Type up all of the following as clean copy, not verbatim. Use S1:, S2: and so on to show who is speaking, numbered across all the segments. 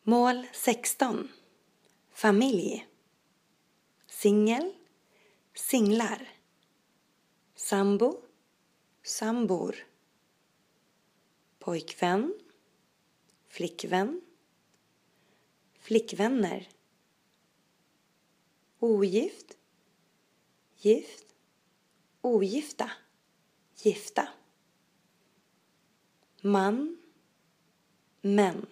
S1: Mål 16. Familj. Singel, singlar. Sambo, sambor. Pojkvän, flickvän, flickvänner. Ogift, gift, ogifta, gifta. Man, män.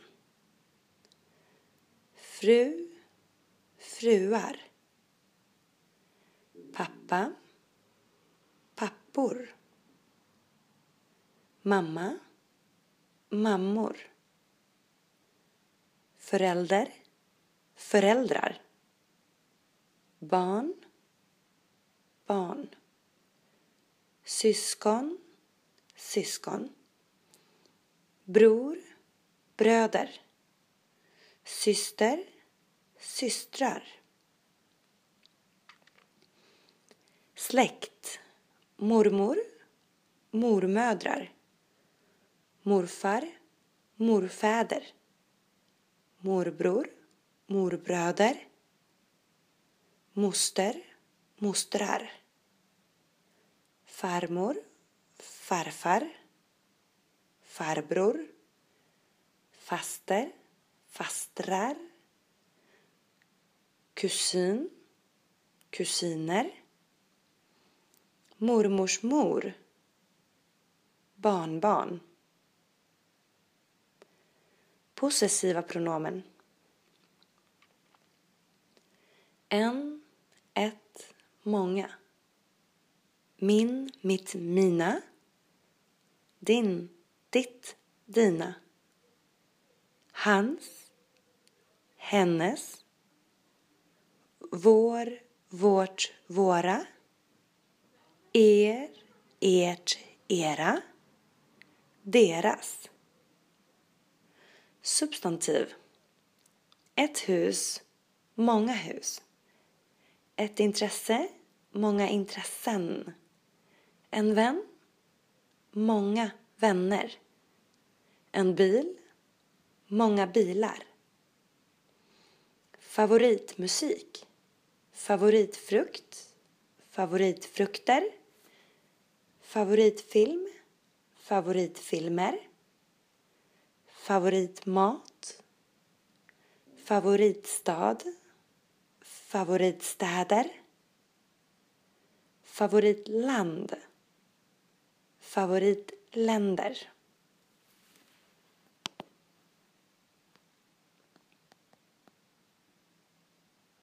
S1: Fru, fruar. Pappa, pappor. Mamma, mammor. Förälder, föräldrar. Barn, barn. Syskon, syskon. Bror, bröder. Syster, systrar. Släkt, mormor, mormödrar. Morfar, morfäder. Morbror, morbröder. Moster, mostrar. Farmor, farfar. Farbror, faster, fastrar. Kusin, kusiner. Mormors mor. Barnbarn. Possessiva pronomen. En, ett, många. Min, mitt, mina. Din, ditt, dina. Hans, hennes. Vår, vårt, våra. Er, ert, era. Deras. Substantiv. Ett hus, många hus. Ett intresse, många intressen. En vän, många vänner. En bil, många bilar. Favoritmusik. Favoritfrukt, favoritfrukter. Favoritfilm, favoritfilmer. Favoritmat. Favoritstad. Favoritstäder. Favoritland. Favoritländer.